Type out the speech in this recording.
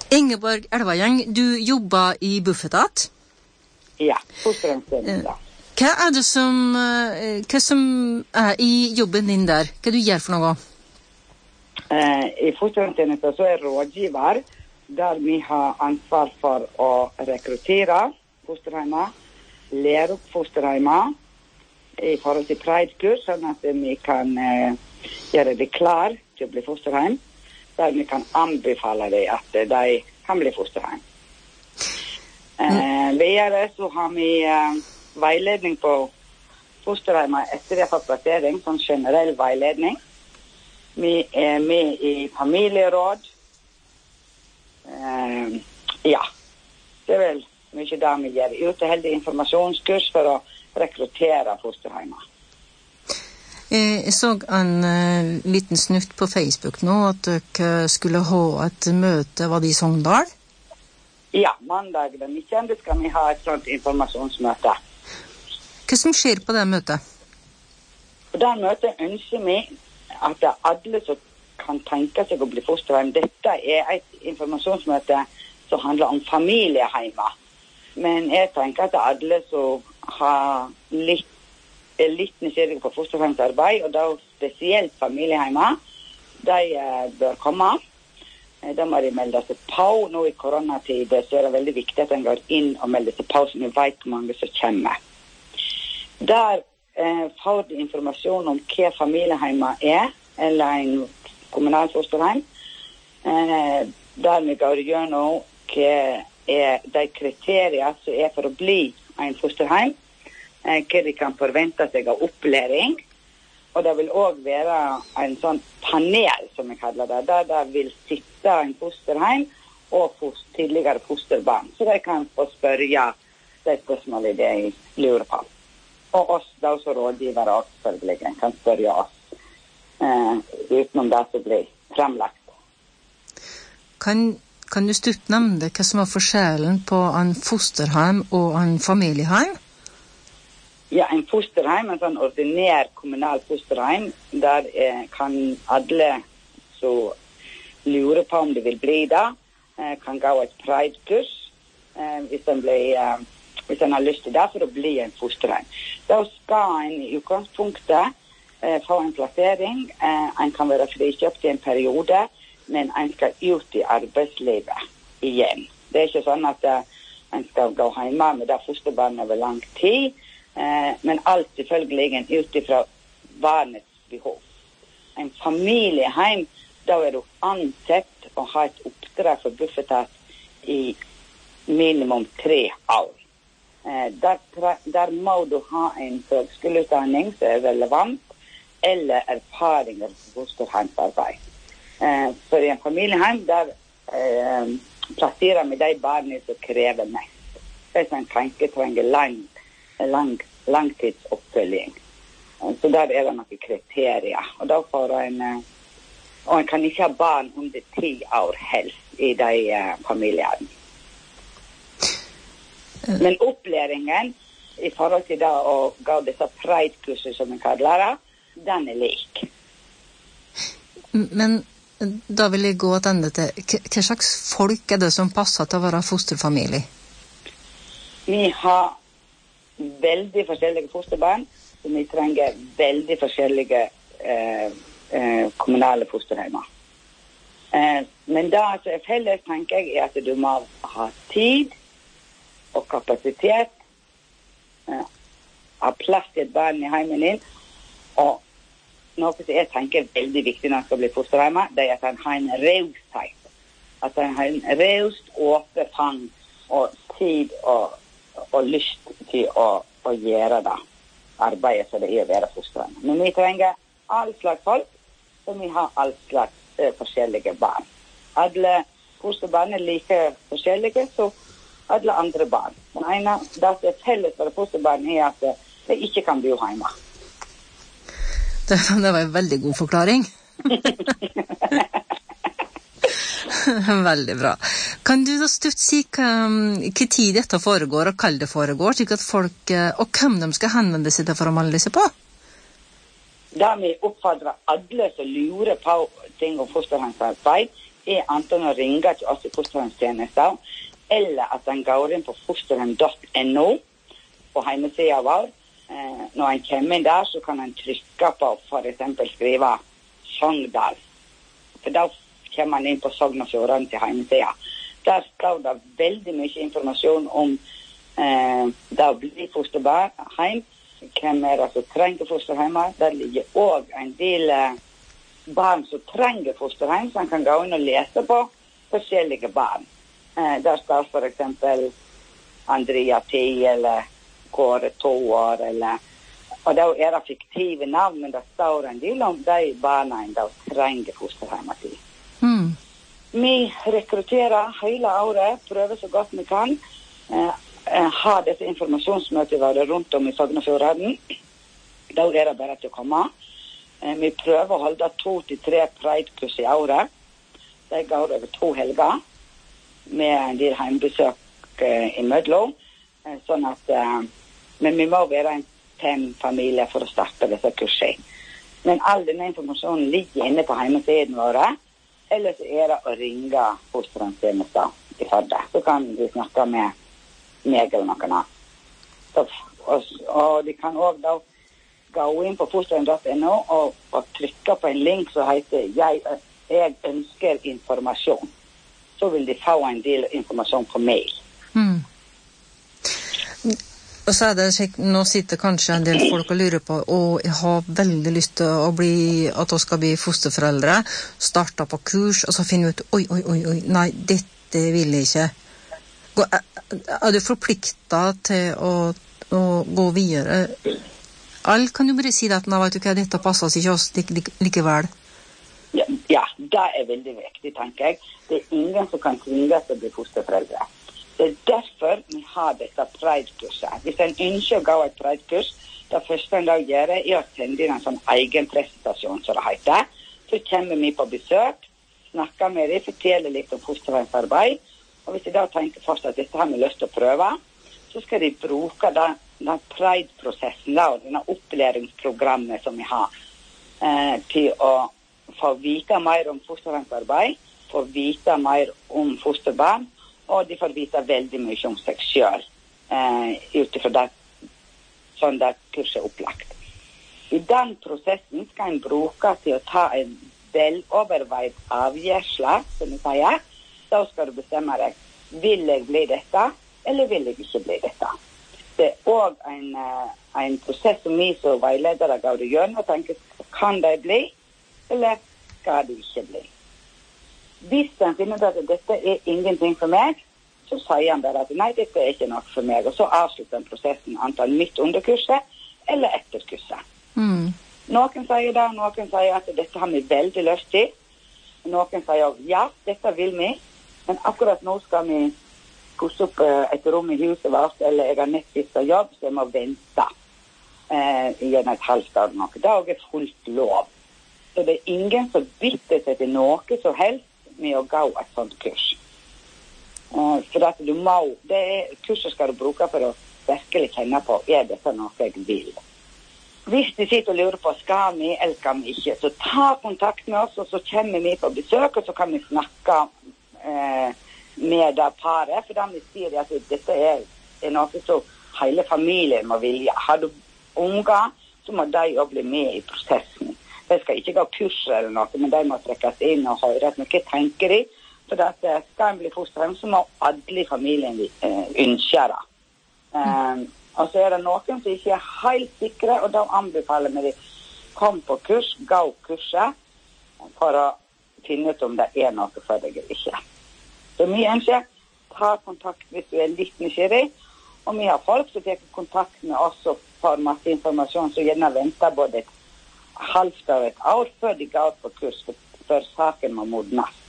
Ingeborg Elvagjeng, du jobber I Bufetat? Ja, fosterhjemstjenesten. Hva det som I jobben din der? Hva du gjør for noe? I fosterhjemstjenesten så rådgiver, der vi har ansvar for å rekruttere fosterhjemmer, lære opp fosterhjemmer I forhold til Pride-kurs, sånn at vi kan gjøre det klar til å bli fosterhjem, der vi kan anbefale dem at de kan bli fosterhjem. Videre så har vi veiledning på fosterhjemmer etter de har fått plassering, sånn generell veiledning. Vi med I familieråd. Ja, det vel mye da vi gjør uteheldig informasjonskurs for å rekruttere fosterhjemmer. Jeg så en liten snutt på Facebook nå, at dere skulle ha et møte, var det I Sogndal? Ja, mandag den 19. skal vi ha et sånt informasjonsmøte. Hva som skjer på det møtet? På det møtet ønsker vi at alle som kan tenke seg å bli fosterhjem, dette et informasjonsmøte som handler om familieheimer. Men jeg tenker at alle som har litt nysgjerrige på fosterhjemsarbeid, og da spesielt familieheimer, de bør komme. Da må de melde seg på. Nå I koronatid så det veldig viktig at en går inn og melder seg på, så vi vet hvor mange som kommer. Der får de informasjon om hva familieheimer eller en kommunal fosterhjem. Der vi går gjennom hva de kriterier som for å bli en fosterhjem, hva de kan forvente seg av opplæring, og det vil også være en sånn panel, som vi kaller det, der det vil sitte en fosterhjem og tidligere fosterbarn, så de kan få spørre de spørsmålene de lurer på. Og oss, da også rådgivere, selvfølgelig, kan spørre oss utenom det som blir fremlagt. Kan du stutt nevne hva som forskjellen på en fosterhjem og en familiehjem? Ja, en fosterhjem, en sånn ordinær kommunal fosterhjem, der kan alle som lurer på om de vil bli det, kan gå et Pride-kurs hvis en har lyst til det, for å bli en fosterhjem. Da skal en I utgangspunktet få en plassering. En kan være frikjøpt I en periode, men en skal ut I arbeidslivet igjen. Det ikke sånn at en skal gå hjemme med det fosterbarnet over lang tid, men alt selvfølgelig ut ifra barnets behov. En familiehjem, da du ansett å ha et oppdrag for Bufetat I minimum 3 år. Der må du ha en høgskoleutdanning som relevant, eller erfaringer på fosterhjemsarbeid. For I en familiehjem, der plasserer vi de barna som krever mest. De som kanskje trenger langtidsoppfølging. Så der det noen kriterier. Og da får og en kan ikke ha barn under 10 år helst I de familiene. Men opplæringen I forhold til det å gå disse Pride-kurser som vi kaller det, den lik. Men da vil jeg gå til hva slags folk det som passer til å være fosterfamilie? Vi har veldig forskjellige fosterbarn, så vi trenger veldig forskjellige kommunale fosterhjemmer. Men det som felles, tenker jeg, at du må ha tid og kapasitet, ha plass til et barn I heimen din, og noe som jeg tenker veldig viktig når jeg skal bli fosterhjemmer, det at han har en raushet. At han har en raust, åpen fang og tid og lyst til å gjøre det arbeidet som det å være fosterhjemmer. Men vi trenger all slags folk, og vi har all slags forskjellige barn. Alle fosterbarn like forskjellige, så alle andre barn. Den ene, det som felles for fosterbarn at de ikke kan bo hjemme. Det var en veldig god forklaring. Veldig bra. Kan du da stutt si hva tid dette foregår, og hva det foregår, slik at folk, og hvem de skal henvende seg til for å melde seg på? Da vi oppfordrer alle som lurer på ting om fosterhjemsarbeid enten å ringe til oss I fosterhjemstjenester, eller at den går inn på fosterhjem.no på hjemmesiden vår. Når en kommer inn der, så kan en trykke på, for eksempel skrive Sogndal. For da kommer man inn på Sogn og Fjordane til hjemmesiden. Der står det veldig mye informasjon om det å bli fosterbarn, hvem det som trenger fosterhjemmer. Der ligger også en del barn som trenger fosterhjem, som kan gå inn og lese på forskjellige barn. Der står for eksempel Andrea 10 eller Kåre 2 år, og da det fiktive navn, men det står en del om de barna som trenger fosterhjemmer til. Vi rekrutterer hele året, prøver så godt vi kan, ha dette informasjonsmøtet rundt om I Sogn og Fjordane. Da det bare til å komme. Vi prøver å holde 2 til 3 Pride-kurs I året. De går over 2 helger, med en del heimbesøk I Mødlo, sånn at, men vi må være en 5 familier for å starte disse kursene. Men all denne informasjonen ligger inne på hjemmesiden våre, eller så det å ringe fosterhjemstjenester I Førde. Så kan vi snakke med meg eller noen annen. Og de kan også da gå inn på fosterhjem.no og trykke på en link som heter jeg ønsker informasjon. Så vil de få en del informasjon på mail. Og så det slik, nå sitter kanskje en del folk og lurer på, og jeg har veldig lyst til at de skal bli fosterforeldre, starte på kurs, og så finne ut, oi, nei, dette vil jeg ikke. Du forpliktet til å gå videre? Kan du bare si det at nå vet du hva, dette passer ikke oss likevel? Ja, det veldig viktig, tenker jeg. Det ingen som kan tvinge til å bli fosterforeldre. Det derfor vi har dette Pride-kurset. Hvis en ønsker å gå et Pride-kurs, det første en da gjør å sende inn en sånn egen presentasjon, som det heter. Så kommer vi på besøk, snakker med dem, forteller litt om fosterhjemsarbeid, og hvis de da tenker først at dette har vi lyst til å prøve, så skal de bruke den Pride-prosessen, denne opplæringsprogrammet som vi har, til å få vite mer om fosterhjemsarbeid, få vite mer om fosterbarn, og de får vite veldig mye om seg selv, utifrån det, sånn det kurset opplagt. I den prosessen skal en bruke til å ta en veloverveid avgjørsel, som vi sier. Da skal du bestemme deg, vil jeg bli dette, eller vil jeg ikke bli dette? Det også en prosess som vi som veiledere går gjennom og tenker, kan de bli, eller skal de ikke bli? Hvis han finner at dette ingenting for meg, så sier han bare at nei, dette ikke nok for meg, og så avslutter han prosessen antall midt under kurset eller etter kurset. Noen sier det, noen sier at dette har vi veldig lyst til, noen sier ja, dette vil vi, men akkurat nå skal vi pusse opp et rom I huset vårt, eller jeg har nettsistet jobb, så jeg må vente igjen et halvt år noe. Det fullt lov. Så det ingen som bytter seg til noe som helst med å gå et sånt kurs. For at du må, kurset skal du bruke for å virkelig kjenne på, dette noe jeg vil? Hvis de sitter og lurer på, skal vi eller skal vi ikke, så ta kontakt med oss, og så kommer vi på besøk, og så kan vi snakke med det paret, for da vi sier at dette noe som hele familien må vilje. Har du unger, så må de jo bli med I prosessen. De skal ikke gå kurs eller noe, men de må trekkes inn og høre at noe tenker de. For at skal en bli fosterhjem, så må alle I familien ønske det. Og så det noen som ikke helt sikre, og da anbefaler vi de kom på kurs, gå kurset, for å finne ut om det noe for deg eller ikke. Så vi ønsker, ta kontakt hvis du litt nysgjerrig, og vi har folk som tar kontakt med oss og får masse informasjon, så gjerne venter både et halvt av et år før de går på kurs, før saken må modnes.